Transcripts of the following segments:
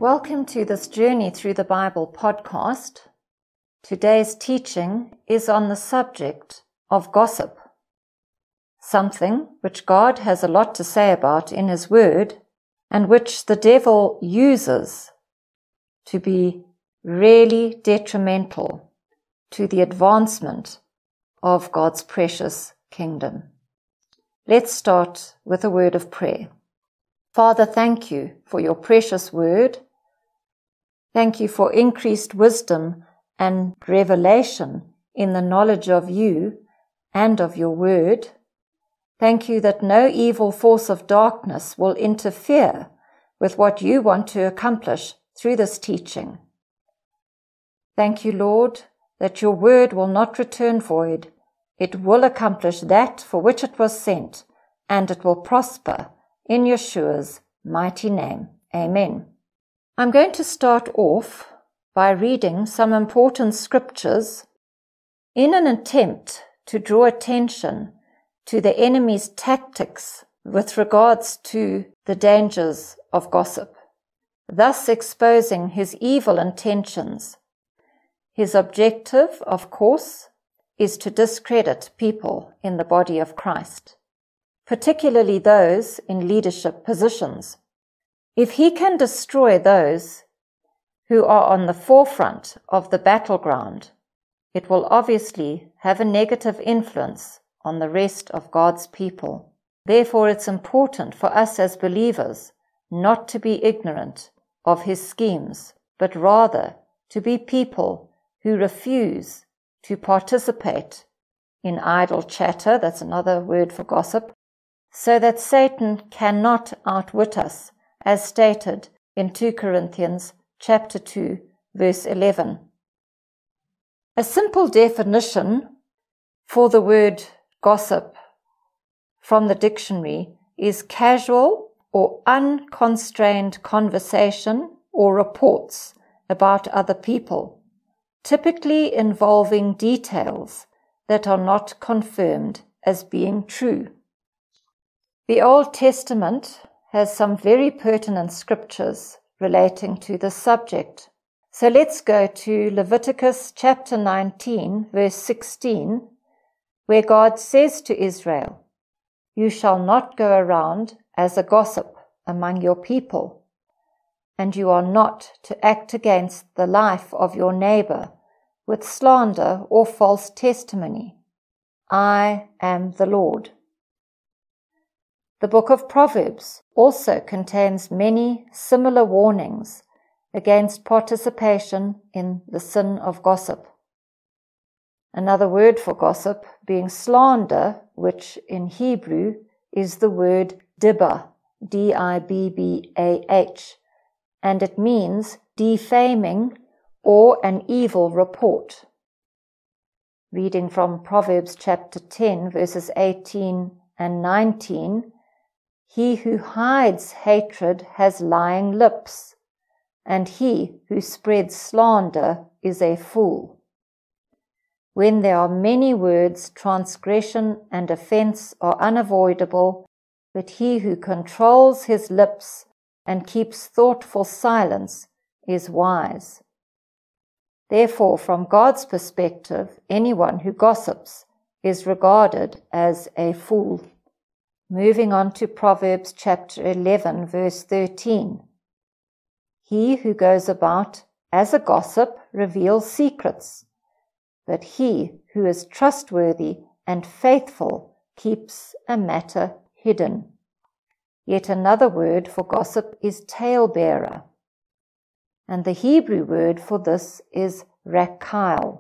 Welcome to this Journey Through the Bible podcast. Today's teaching is on the subject of gossip, something which God has a lot to say about in His Word and which the devil uses to be really detrimental to the advancement of God's precious kingdom. Let's start with a word of prayer. Father, thank you for your precious word. Thank you for increased wisdom and revelation in the knowledge of you and of your word. Thank you that no evil force of darkness will interfere with what you want to accomplish through this teaching. Thank you, Lord, that your word will not return void. It will accomplish that for which it was sent, and it will prosper in Yeshua's mighty name. Amen. I'm going to start off by reading some important scriptures in an attempt to draw attention to the enemy's tactics with regards to the dangers of gossip, thus exposing his evil intentions. His objective, of course, is to discredit people in the body of Christ, particularly those in leadership positions. If he can destroy those who are on the forefront of the battleground, it will obviously have a negative influence on the rest of God's people. Therefore, it's important for us as believers not to be ignorant of his schemes, but rather to be people who refuse to participate in idle chatter, that's another word for gossip, so that Satan cannot outwit us, as stated in 2 Corinthians chapter 2, verse 11. A simple definition for the word gossip from the dictionary is casual or unconstrained conversation or reports about other people, typically involving details that are not confirmed as being true. The Old Testament has some very pertinent scriptures relating to this subject. So let's go to Leviticus chapter 19, verse 16, where God says to Israel, "You shall not go around as a gossip among your people, and you are not to act against the life of your neighbor with slander or false testimony. I am the Lord." The book of Proverbs also contains many similar warnings against participation in the sin of gossip. Another word for gossip being slander, which in Hebrew is the word dibbah, D-I-B-B-A-H, and it means defaming or an evil report. Reading from Proverbs chapter 10, verses 18 and 19, "He who hides hatred has lying lips, and he who spreads slander is a fool. When there are many words, transgression and offense are unavoidable, but he who controls his lips and keeps thoughtful silence is wise." Therefore, from God's perspective, anyone who gossips is regarded as a fool. Moving on to Proverbs chapter 11, verse 13. "He who goes about as a gossip reveals secrets, but he who is trustworthy and faithful keeps a matter hidden." Yet another word for gossip is talebearer, and the Hebrew word for this is rakil,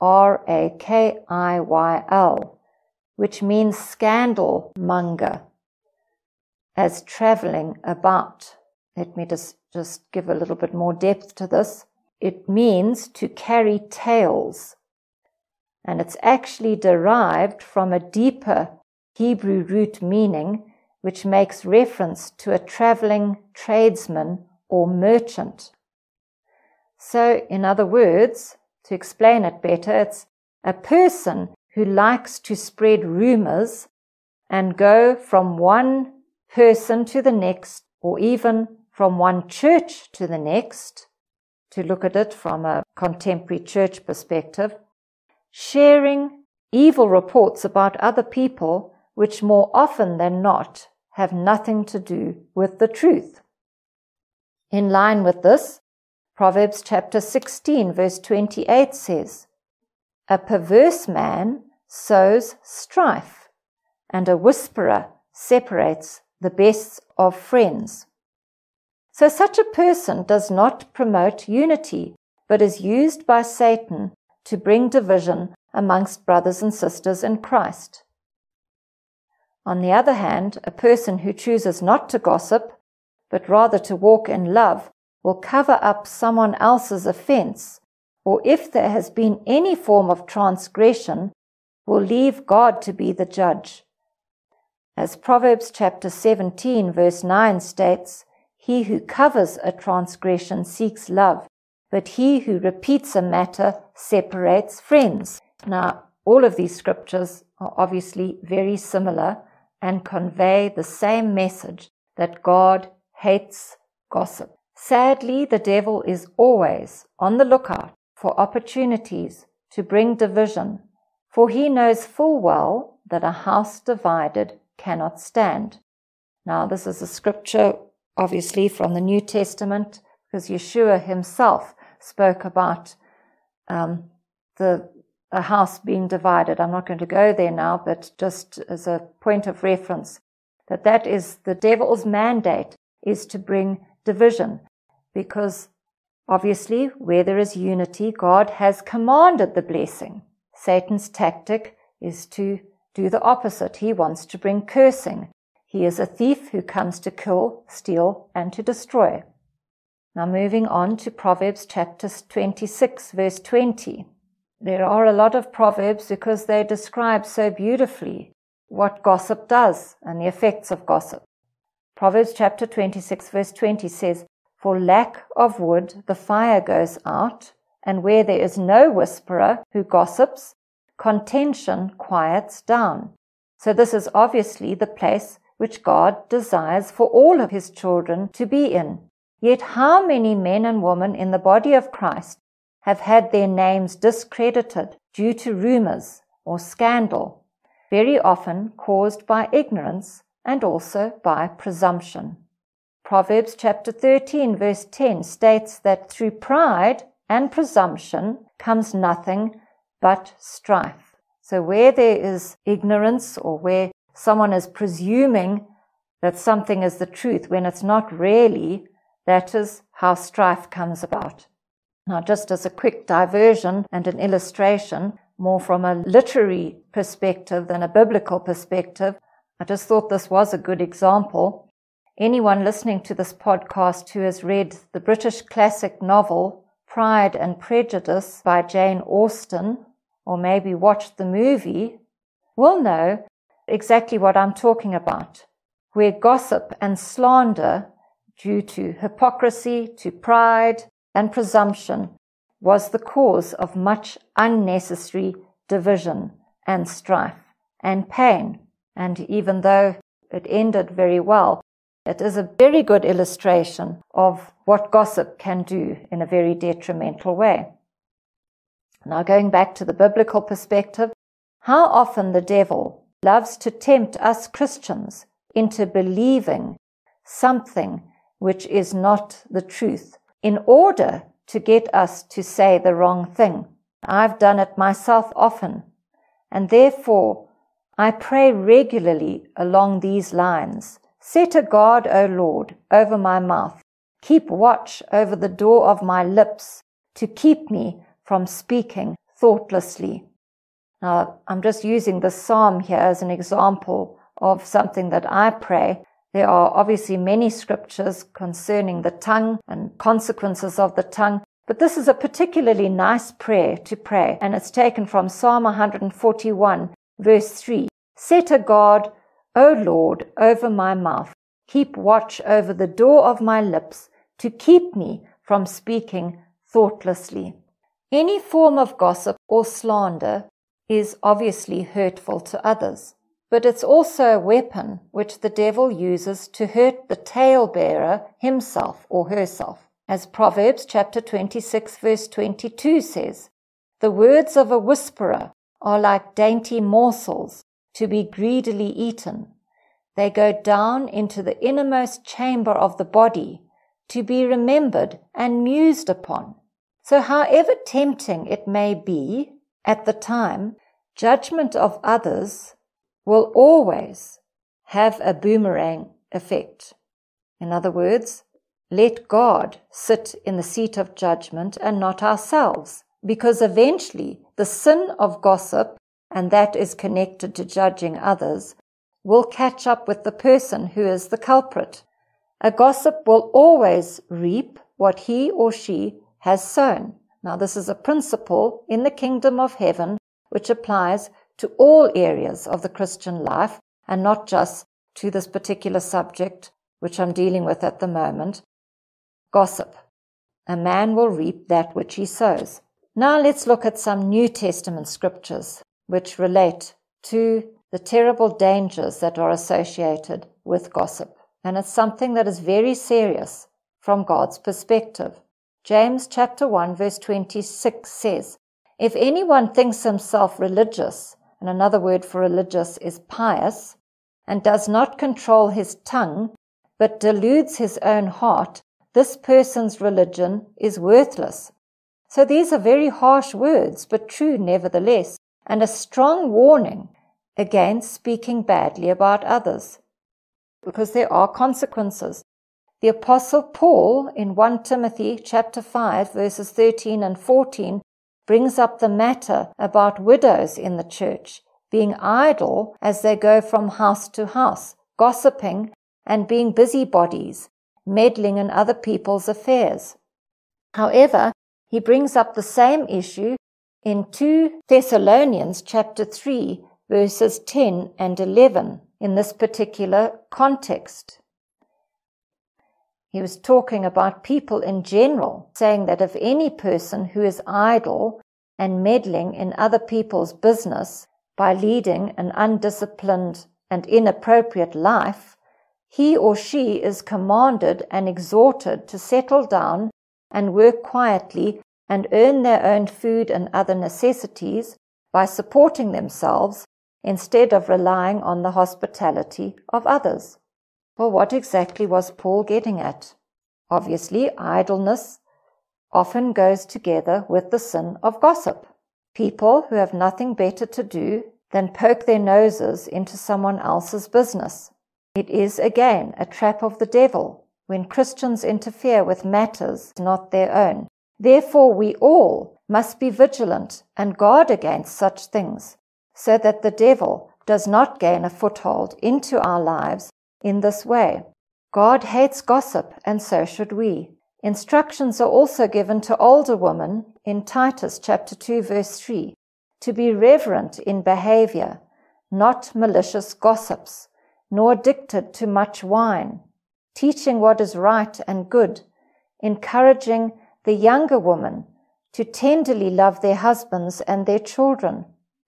R-A-K-I-Y-L, which means scandal monger, as traveling about. Let me just give a little bit more depth to this. It means to carry tales, and it's actually derived from a deeper Hebrew root meaning, which makes reference to a traveling tradesman or merchant. So, in other words, to explain it better, it's a person who likes to spread rumors and go from one person to the next, or even from one church to the next, to look at it from a contemporary church perspective, sharing evil reports about other people which more often than not have nothing to do with the truth. In line with this, Proverbs chapter 16 verse 28 says, "A perverse man sows strife, and a whisperer separates the best of friends." So such a person does not promote unity, but is used by Satan to bring division amongst brothers and sisters in Christ. On the other hand, a person who chooses not to gossip, but rather to walk in love, will cover up someone else's offense, or if there has been any form of transgression, will leave God to be the judge. As Proverbs chapter 17 verse 9 states, "He who covers a transgression seeks love, but he who repeats a matter separates friends." Now, all of these scriptures are obviously very similar and convey the same message that God hates gossip. Sadly, the devil is always on the lookout for opportunities to bring division, for he knows full well that a house divided cannot stand. Now, this is a scripture, obviously, from the New Testament, because Yeshua himself spoke about a house being divided. I'm not going to go there now, but just as a point of reference, that is the devil's mandate, is to bring division, because obviously where there is unity, God has commanded the blessing. Satan's tactic is to do the opposite. He wants to bring cursing. He is a thief who comes to kill, steal, and to destroy. Now moving on to Proverbs chapter 26, verse 20. There are a lot of proverbs because they describe so beautifully what gossip does and the effects of gossip. Proverbs chapter 26 verse 20 says, "For lack of wood the fire goes out, and where there is no whisperer who gossips, contention quiets down." So this is obviously the place which God desires for all of his children to be in. Yet how many men and women in the body of Christ have had their names discredited due to rumors or scandal, very often caused by ignorance and also by presumption. Proverbs chapter 13 verse 10 states that through pride and presumption comes nothing but strife. So where there is ignorance, or where someone is presuming that something is the truth when it's not really, that is how strife comes about. Now, just as a quick diversion and an illustration, more from a literary perspective than a biblical perspective, I just thought this was a good example. Anyone listening to this podcast who has read the British classic novel Pride and Prejudice by Jane Austen, or maybe watched the movie, will know exactly what I'm talking about, where gossip and slander, due to hypocrisy, to pride, and presumption, was the cause of much unnecessary division and strife and pain. And even though it ended very well, it is a very good illustration of what gossip can do in a very detrimental way. Now, going back to the biblical perspective, how often the devil loves to tempt us Christians into believing something which is not the truth, in order to get us to say the wrong thing. I've done it myself often, and therefore I pray regularly along these lines. Set a guard, O Lord, over my mouth. Keep watch over the door of my lips, to keep me from speaking thoughtlessly. Now, I'm just using this psalm here as an example of something that I pray. There are obviously many scriptures concerning the tongue and consequences of the tongue, but this is a particularly nice prayer to pray, and it's taken from Psalm 141, verse 3. Set a guard, O Lord, over my mouth. Keep watch over the door of my lips, to keep me from speaking thoughtlessly. Any form of gossip or slander is obviously hurtful to others. but it's also a weapon which the devil uses to hurt the talebearer himself or herself. As Proverbs chapter 26 verse 22 says, "The words of a whisperer are like dainty morsels to be greedily eaten. They go down into the innermost chamber of the body to be remembered and mused upon." So however tempting it may be at the time, judgment of others will always have a boomerang effect. In other words, let God sit in the seat of judgment and not ourselves, because eventually the sin of gossip, and that is connected to judging others, will catch up with the person who is the culprit. A gossip will always reap what he or she has sown. Now, this is a principle in the kingdom of heaven which applies to all areas of the Christian life and not just to this particular subject which I'm dealing with at the moment. Gossip. A man will reap that which he sows. Now let's look at some New Testament scriptures which relate to the terrible dangers that are associated with gossip. And it's something that is very serious from God's perspective. James chapter 1 verse 26 says, "If anyone thinks himself religious," and another word for religious is pious, "and does not control his tongue, but deludes his own heart, this person's religion is worthless." So these are very harsh words, but true nevertheless, and a strong warning against speaking badly about others, because there are consequences. The Apostle Paul in 1 Timothy chapter 5 verses 13 and 14 brings up the matter about widows in the church being idle as they go from house to house, gossiping and being busybodies, meddling in other people's affairs. However, he brings up the same issue in 2 Thessalonians chapter 3 verses 10 and 11 in this particular context. He was talking about people in general, saying that if any person who is idle and meddling in other people's business by leading an undisciplined and inappropriate life, he or she is commanded and exhorted to settle down and work quietly and earn their own food and other necessities by supporting themselves instead of relying on the hospitality of others. Well, what exactly was Paul getting at? Obviously, idleness often goes together with the sin of gossip. People who have nothing better to do than poke their noses into someone else's business. It is, again, a trap of the devil when Christians interfere with matters not their own. Therefore, we all must be vigilant and guard against such things, so that the devil does not gain a foothold into our lives in this way. God hates gossip, and so should we. Instructions are also given to older women in Titus chapter 2 verse 3 to be reverent in behavior, not malicious gossips, nor addicted to much wine, teaching what is right and good, encouraging the younger women to tenderly love their husbands and their children.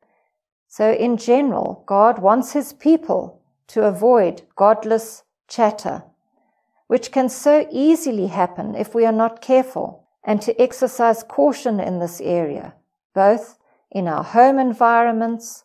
So in general, God wants his people to avoid godless chatter, which can so easily happen if we are not careful, and to exercise caution in this area, both in our home environments,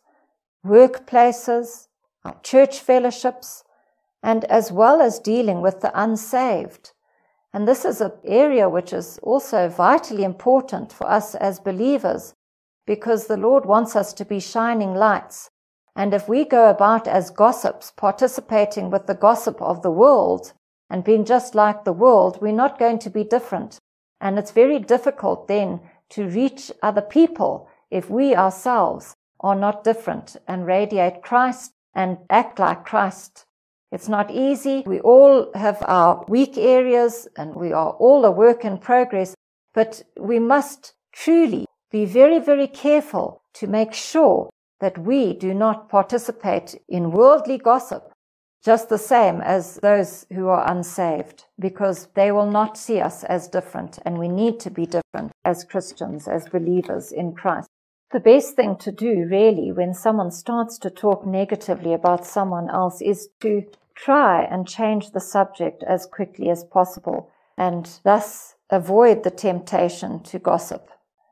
workplaces, our church fellowships, and as well as dealing with the unsaved. And this is an area which is also vitally important for us as believers, because the Lord wants us to be shining lights. And if we go about as gossips, participating with the gossip of the world and being just like the world, we're not going to be different. And it's very difficult then to reach other people if we ourselves are not different and radiate Christ and act like Christ. It's not easy. We all have our weak areas and we are all a work in progress, but we must truly be very, very careful to make sure that we do not participate in worldly gossip, just the same as those who are unsaved, because they will not see us as different, and we need to be different as Christians, as believers in Christ. The best thing to do, really, when someone starts to talk negatively about someone else is to try and change the subject as quickly as possible and thus avoid the temptation to gossip.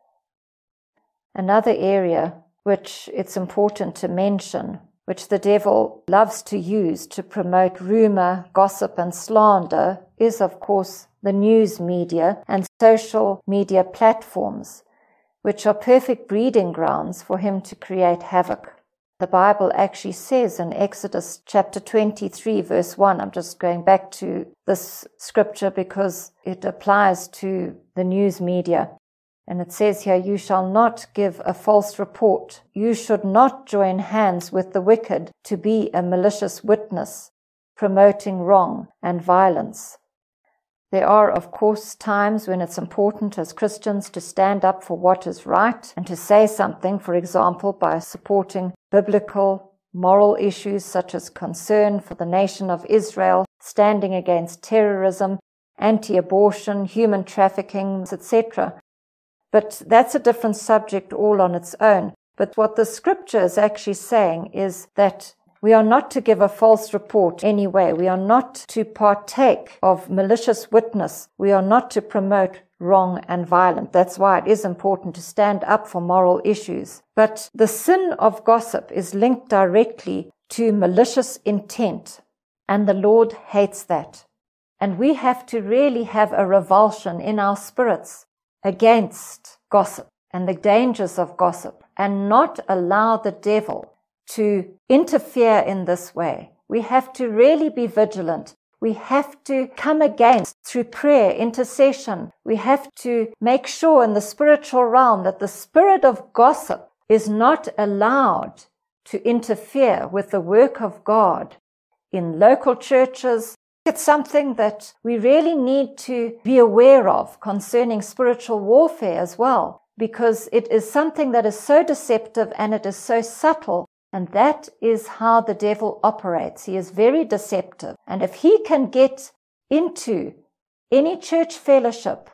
Another area which it's important to mention, which the devil loves to use to promote rumor, gossip, and slander, is, of course, the news media and social media platforms, which are perfect breeding grounds for him to create havoc. The Bible actually says in Exodus chapter 23, verse 1, I'm just going back to this scripture because it applies to the news media. And it says here, you shall not give a false report. You should not join hands with the wicked to be a malicious witness, promoting wrong and violence. There are, of course, times when it's important as Christians to stand up for what is right and to say something, for example, by supporting biblical, moral issues such as concern for the nation of Israel, standing against terrorism, anti-abortion, human trafficking, etc. But that's a different subject all on its own. But what the scripture is actually saying is that we are not to give a false report anyway. We are not to partake of malicious witness. We are not to promote wrong and violent. That's why it is important to stand up for moral issues. But the sin of gossip is linked directly to malicious intent, and the Lord hates that. And we have to really have a revulsion in our spirits against gossip and the dangers of gossip, and not allow the devil to interfere in this way. We have to really be vigilant. We have to come against through prayer, intercession. We have to make sure in the spiritual realm that the spirit of gossip is not allowed to interfere with the work of God in local churches. It's something that we really need to be aware of concerning spiritual warfare as well, because it is something that is so deceptive and it is so subtle. And that is how the devil operates. He is very deceptive. And if he can get into any church fellowship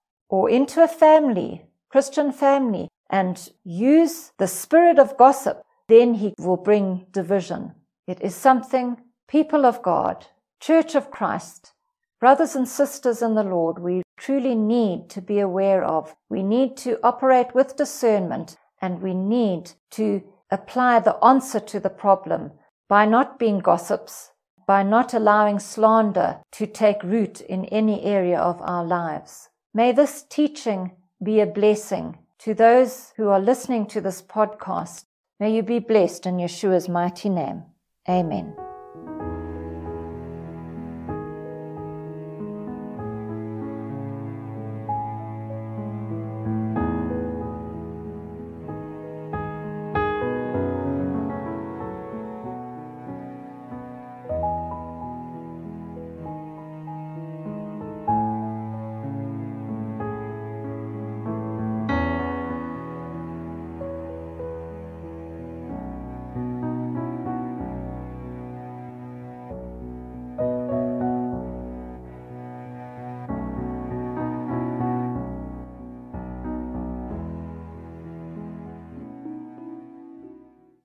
or into a family, Christian family, and use the spirit of gossip, then he will bring division. It is something, people of God, Church of Christ, brothers and sisters in the Lord, we truly need to be aware of. We need to operate with discernment, and we need to apply the answer to the problem by not being gossips, by not allowing slander to take root in any area of our lives. May this teaching be a blessing to those who are listening to this podcast. May you be blessed in Yeshua's mighty name. Amen.